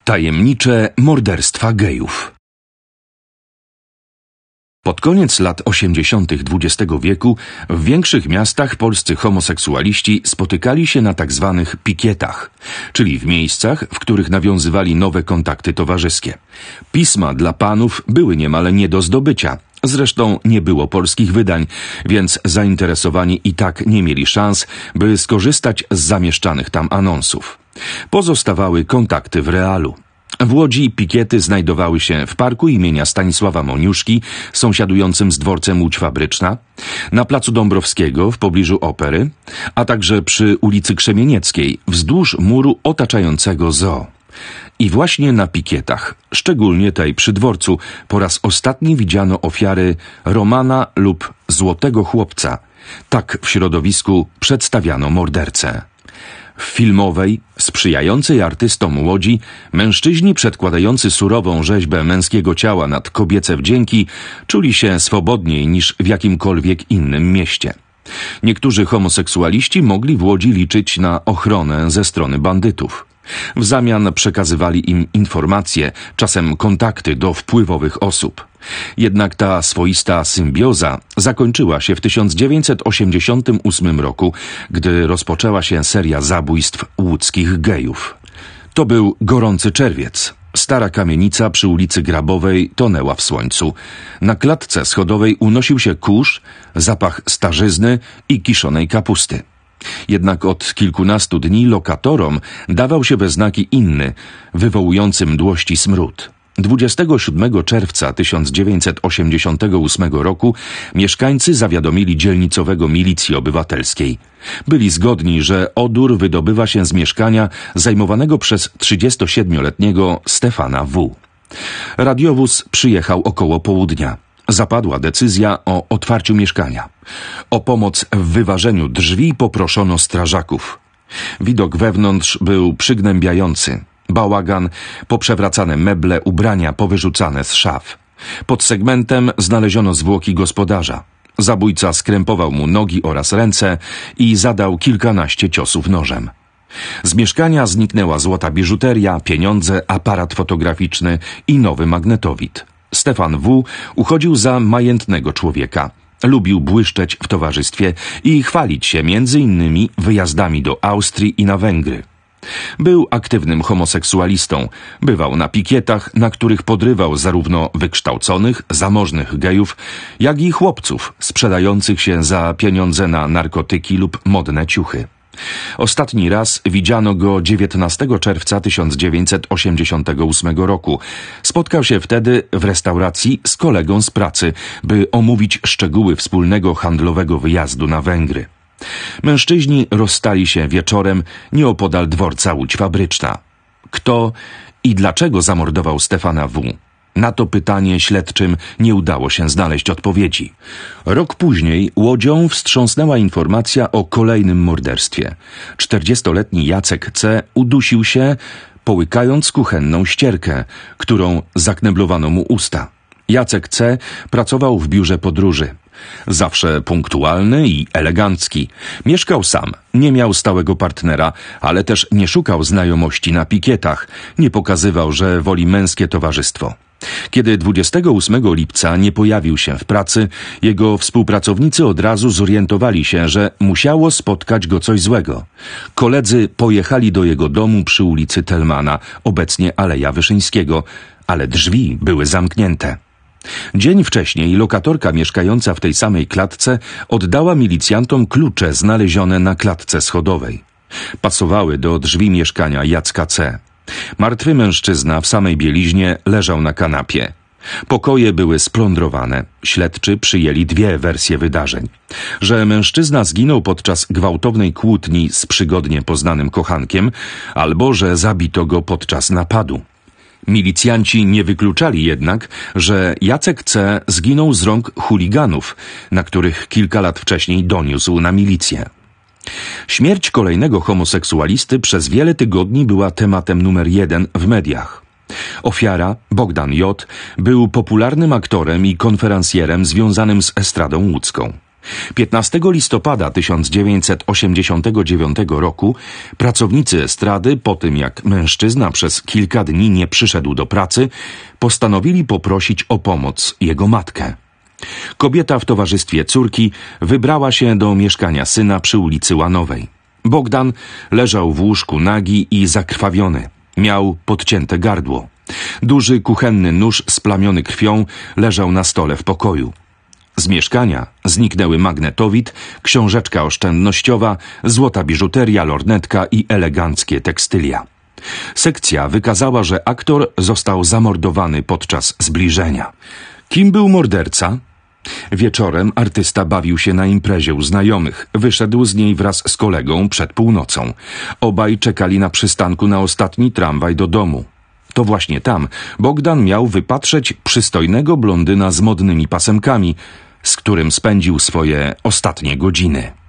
Tajemnicze morderstwa gejów. Pod koniec lat 80. XX wieku w większych miastach polscy homoseksualiści spotykali się na tzw. pikietach, czyli w miejscach, w których nawiązywali nowe kontakty towarzyskie. Pisma dla panów były niemal nie do zdobycia. Zresztą nie było polskich wydań, więc zainteresowani i tak nie mieli szans, by skorzystać z zamieszczanych tam anonsów. Pozostawały kontakty w realu. W Łodzi pikiety znajdowały się w parku imienia Stanisława Moniuszki, sąsiadującym z dworcem Łódź Fabryczna, na placu Dąbrowskiego w pobliżu Opery, a także przy ulicy Krzemienieckiej, wzdłuż muru otaczającego zoo. I właśnie na pikietach, szczególnie tej przy dworcu, po raz ostatni widziano ofiary Romana lub Złotego Chłopca. Tak w środowisku przedstawiano mordercę. W filmowej, sprzyjającej artystom Łodzi, mężczyźni przedkładający surową rzeźbę męskiego ciała nad kobiece wdzięki czuli się swobodniej niż w jakimkolwiek innym mieście. Niektórzy homoseksualiści mogli w Łodzi liczyć na ochronę ze strony bandytów. W zamian przekazywali im informacje, czasem kontakty do wpływowych osób. Jednak ta swoista symbioza zakończyła się w 1988 roku, gdy rozpoczęła się seria zabójstw łódzkich gejów. To był gorący czerwiec. Stara kamienica przy ulicy Grabowej tonęła w słońcu. Na klatce schodowej unosił się kurz, zapach starzyzny i kiszonej kapusty. Jednak od kilkunastu dni lokatorom dawał się we znaki inny, wywołujący mdłości smród. 27 czerwca 1988 roku mieszkańcy zawiadomili dzielnicowego milicji obywatelskiej. Byli zgodni, że odór wydobywa się z mieszkania zajmowanego przez 37-letniego Stefana W. Radiowóz przyjechał około południa. Zapadła decyzja o otwarciu mieszkania. O pomoc w wyważeniu drzwi poproszono strażaków. Widok wewnątrz był przygnębiający. Bałagan, poprzewracane meble, ubrania powyrzucane z szaf. Pod segmentem znaleziono zwłoki gospodarza. Zabójca skrępował mu nogi oraz ręce i zadał kilkanaście ciosów nożem. Z mieszkania zniknęła złota biżuteria, pieniądze, aparat fotograficzny i nowy magnetowid. Stefan W. uchodził za majętnego człowieka. Lubił błyszczeć w towarzystwie i chwalić się między innymi wyjazdami do Austrii i na Węgry. Był aktywnym homoseksualistą. Bywał na pikietach, na których podrywał zarówno wykształconych, zamożnych gejów, jak i chłopców sprzedających się za pieniądze na narkotyki lub modne ciuchy. Ostatni raz widziano go 19 czerwca 1988 roku. Spotkał się wtedy w restauracji z kolegą z pracy, by omówić szczegóły wspólnego handlowego wyjazdu na Węgry. Mężczyźni rozstali się wieczorem nieopodal dworca Łódź Fabryczna. Kto i dlaczego zamordował Stefana W.? Na to pytanie śledczym nie udało się znaleźć odpowiedzi. Rok później Łodzią wstrząsnęła informacja o kolejnym morderstwie. 40-letni Jacek C. udusił się, połykając kuchenną ścierkę, którą zakneblowano mu usta. Jacek C. pracował w biurze podróży. Zawsze punktualny i elegancki. Mieszkał sam, nie miał stałego partnera, ale też nie szukał znajomości na pikietach. Nie pokazywał, że woli męskie towarzystwo. Kiedy 28 lipca nie pojawił się w pracy, jego współpracownicy od razu zorientowali się, że musiało spotkać go coś złego. Koledzy pojechali do jego domu przy ulicy Telmana, obecnie Aleja Wyszyńskiego, ale drzwi były zamknięte. Dzień wcześniej lokatorka mieszkająca w tej samej klatce oddała milicjantom klucze znalezione na klatce schodowej. Pasowały do drzwi mieszkania Jacka C. Martwy mężczyzna w samej bieliźnie leżał na kanapie. Pokoje były splądrowane. Śledczy przyjęli dwie wersje wydarzeń. Że mężczyzna zginął podczas gwałtownej kłótni z przygodnie poznanym kochankiem, albo że zabito go podczas napadu. Milicjanci nie wykluczali jednak, że Jacek C. zginął z rąk chuliganów, na których kilka lat wcześniej doniósł na milicję. Śmierć kolejnego homoseksualisty przez wiele tygodni była tematem numer 1 w mediach. Ofiara, Bogdan J., był popularnym aktorem i konferencjerem związanym z estradą łódzką. 15 listopada 1989 roku pracownicy estrady, po tym jak mężczyzna przez kilka dni nie przyszedł do pracy, postanowili poprosić o pomoc jego matkę. Kobieta w towarzystwie córki wybrała się do mieszkania syna przy ulicy Łanowej. Bogdan leżał w łóżku nagi i zakrwawiony. Miał podcięte gardło. Duży kuchenny nóż splamiony krwią leżał na stole w pokoju. Z mieszkania zniknęły magnetowid, książeczka oszczędnościowa, złota biżuteria, lornetka i eleganckie tekstylia. Sekcja wykazała, że aktor został zamordowany podczas zbliżenia. Kim był morderca? Wieczorem artysta bawił się na imprezie u znajomych. Wyszedł z niej wraz z kolegą przed północą. Obaj czekali na przystanku na ostatni tramwaj do domu. To właśnie tam Bogdan miał wypatrzeć przystojnego blondyna z modnymi pasemkami, z którym spędził swoje ostatnie godziny.